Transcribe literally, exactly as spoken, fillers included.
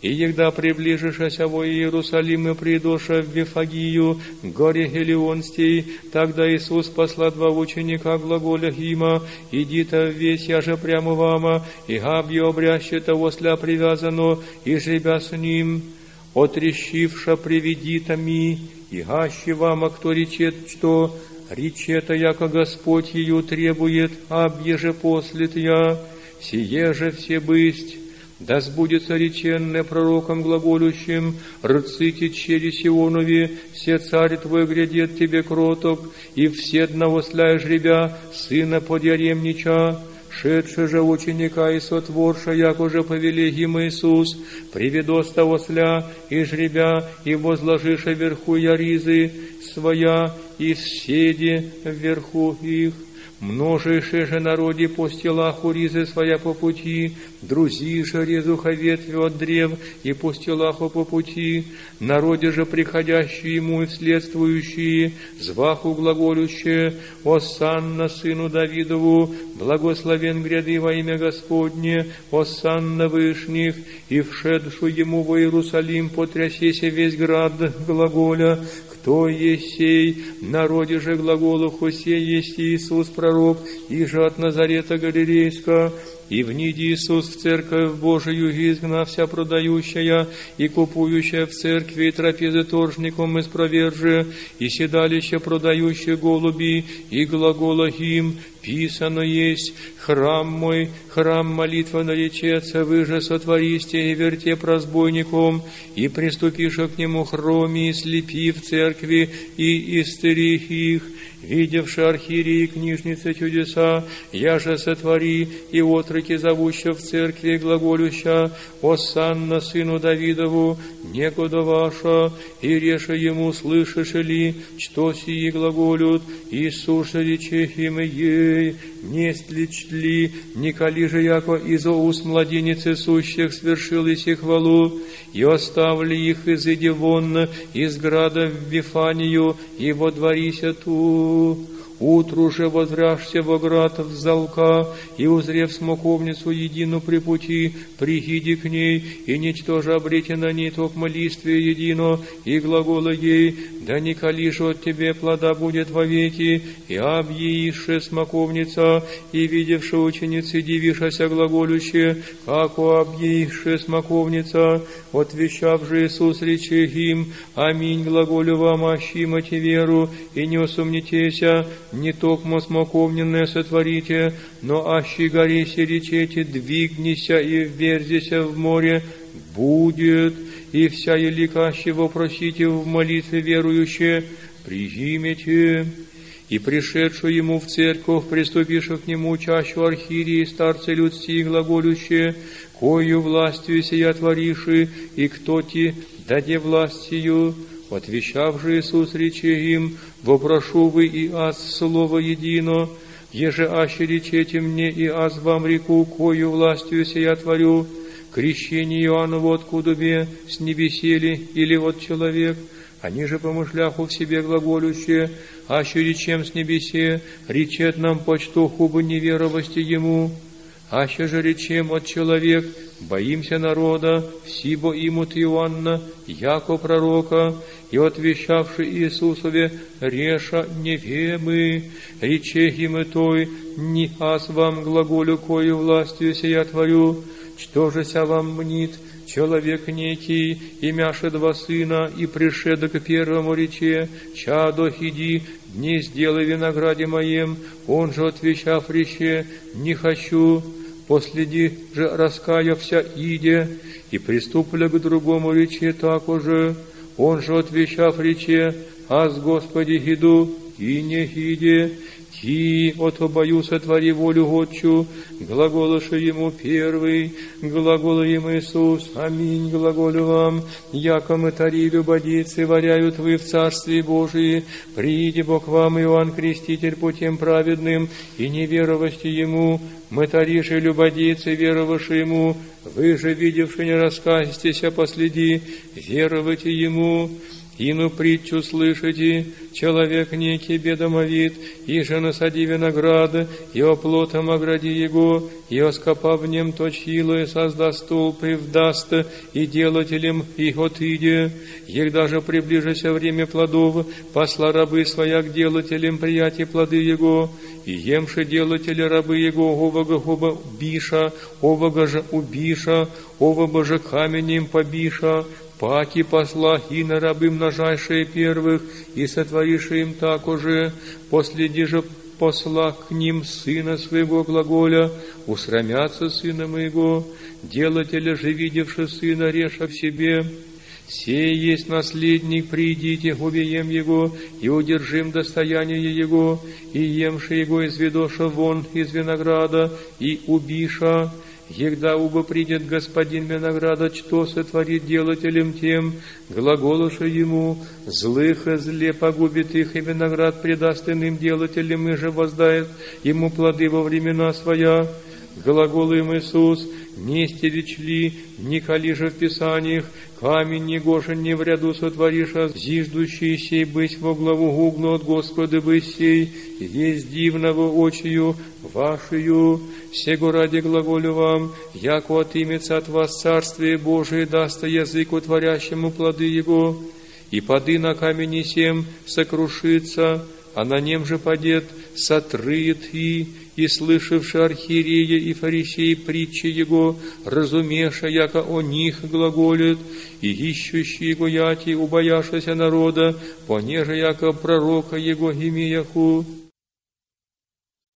И егда приближишься во Иерусалим и придоша в Вифагию, горе Гелионстей, тогда Иисус посла два ученика глаголя има, иди-то весь, я же прямо вама, и габье обряще-то осля привязано, и живя с ним, отрещивша приведи-то ми, и гаще вама, кто речет, что речета, яко Господь ее требует, абье же послит я, сие же все бысть. Да сбудется реченное пророком глаголющим, рците чере Сионове, все царь твой грядет тебе кроток, и все одновосляя жребя, сына подъяремнича, шедше же ученика и сотворша, яко же повеле им Иисус, приведоста осля и жребя, и возложиша вверху яризы своя, и седи вверху их. Множише же народе по стелах уризы своя по пути, друзи же резуха ветви от древ и по стелаху по пути, народе же приходящие ему и вследствующие, зваху глаголющие, Осанна сыну Давидову, благословен гряды во имя Господне, Осанна вышних, и вшедшу ему во Иерусалим потрясеся весь град глаголя, кто есть сей, народе же глаголу Хосе есть Иисус пророк, и же от Назарета Галилейска, и вниди Иисус в церковь Божию, изгнався продающая и купующая в церкви, и трапезы торжником испровержи, и седалище продающие голуби, и глагола им, писано есть, храм мой, храм молитва наречется, вы же сотвористе и верте прозбойником, и приступиша к нему хроми, и слепи в церкви, и истыри их, видевши архиереи и книжницы чудеса, я же сотвори, и отроки зовуща в церкви глаголюща, Осанна сыну Давидову, некуда ваша, и реша ему, слышишь ли, что сии глаголют, Иисус рече им ей, несть ли чтли, николи же яко изо уст младенец сущих свершил и си хвалу, и оставли их изыди вон из града в Вифанию, и водворися ту. Утру же возвряшься во град в залка, и, узрев смоковницу едину при пути, прихиди к ней, и ничтоже обрети на ней токмо листвие едино, и глагола ей, да николи же от тебе плода будет вовеки, и объеише смоковница, и видевши ученицы дивишася глаголюще, како объеише смоковница, отвещав же Иисус рече им, аминь глаголю вам, ощимайте веру, и не усомнитеся, не токмо смоковненное сотворите, но аще горесе речете, двигнися и вверзися в море, будет, и вся еликаще вопросите в молитве верующие, прижимете. И пришедшую ему в церковь, приступивши к нему чащу архиерии, старцы людские глаголющие, кою властью сия твориши, и кто ти даде власть сию, отвещав же Иисус рече им, вопрошу вы и аз слово едино, еже аще речете мне и аз вам реку, кою властью сия творю, крещение Иоаннову откуда бе, с небесели или от человек, они же помышляху в себе глаголющие, аще речем с небесе, речет нам почтоху бы неверовости ему, аще же речем от человек, боимся народа, сибо имут Иоанна, яко пророка, и отвещавши Иисусове, реша не вемы, рече им и той, не аз вам глаголю, кою властью сия творю, что же ся вам мнит, человек некий, имяше два сына, и пришеда к первому рече, чадо иди, не сделай винограде моем, он же отвечав рече, не хочу, последи же раскаявся иде, и приступля к другому рече такоже, он же отвечав рече, аз Господи иду, и не иде, ти от обою сотвори волю Отчу, глаголоша ему первый, глагола им Иисус, аминь, глаголю вам, яко мытари любодейцы варяют вы в Царстве Божии, прииди Бог вам, Иоанн Креститель, путем праведным, и неверовости ему, мытари же любодейцы, веровавши ему, вы же, видевши, не раскаетесь, последи, веровайте ему, Ину притчу слышите, человек некий бедомовит, и же насади виноград, и оплотом огради его, и оскопав в нем точило, и создаст столб, и вдаст, и делателем их отыде. Егда же приближися время плодов, посла рабы своя к делателям приятия плоды его, и емши делатели рабы его, овага хоба биша, овага же убиша, овага же каменем побиша, паки посла и на рабы множайшие первых, и сотвориши им так уже, последи же посла к ним сына своего глаголя, усрамятся сына моего, делателя же, видевши сына, реша в себе. Сей есть наследник, придите, убием его, и удержим достояние его, и емши его изведоша вон из винограда, и убиша. Егда убо придет господин винограда, что сотворит делателем тем, глаголоша ему, злых и зле погубит их, и виноград предаст иным делателям, и же воздает ему плоды во времена своя. Глагол им Иисус, не стеречь ли, не кали же в Писаниях, камень не гошен не в ряду сотвориша, зиждущий сей быть во главу гуглу от Господа бы сей, есть дивного очию вашею. Сего ради глаголю вам, яко отымется от вас Царствие Божие, даст языку творящему плоды его, и поды на камени сем сокрушится, а на нем же падет, сотрыет и, и слышавши архиерея и фарисеи притчи его, разумеша, яко о них глаголит, и ищущий его яти, убоявшися народа, понеже яко пророка его имеяху.